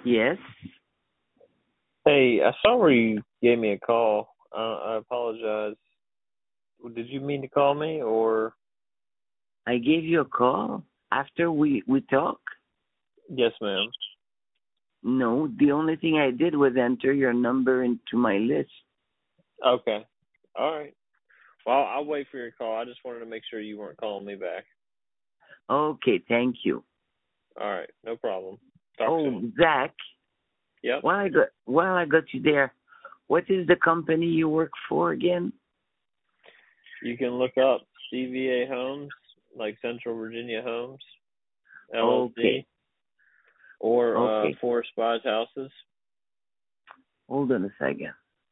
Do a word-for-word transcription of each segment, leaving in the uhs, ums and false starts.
Yes, Hey, I saw where you gave me a call. Uh, I apologize. Did you mean to call me or? I gave you a call after we we talk. Yes, ma'am. No, the only thing I did was enter your number into my list. Okay. All right. Well, I'll wait for your call. I just wanted to make sure you weren't calling me back. Okay, thank you. All right. No problem. Talk Oh, soon. Zach, Yep. while I got while I got you there, what is the company you work for again? You can look up C V A Homes, like Central Virginia Homes, L L C, Okay, or uh, okay. Forest Spies Houses. Hold on a second.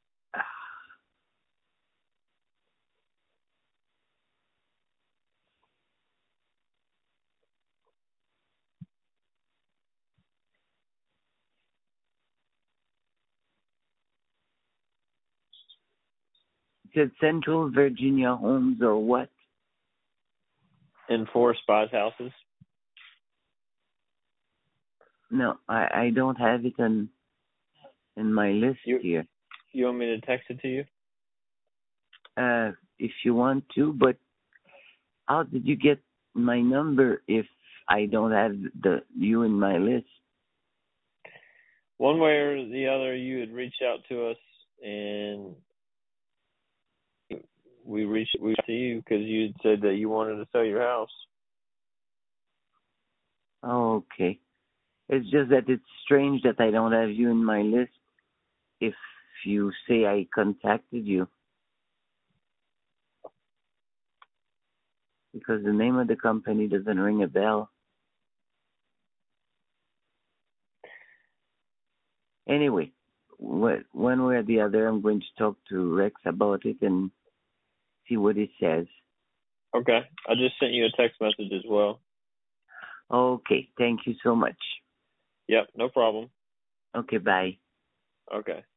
Is it Central Virginia Homes or what? And Forest Spies Houses. No, I I don't have it in in my list You here. you want me to text it to you? Uh, if you want to, but how did you get my number if I don't have the you in my list? One way or the other, you had reached out to us, and we reached we to you because you had said that you wanted to sell your house. Oh, okay. It's just that it's strange that I don't have you in my list if you say I contacted you because the name of the company doesn't ring a bell. Anyway, wh- one way or the other, I'm going to talk to Rex about it and see what he says. Okay, I just sent you a text message as well. Okay, thank you so much. Yep, no problem. Okay, bye. Okay.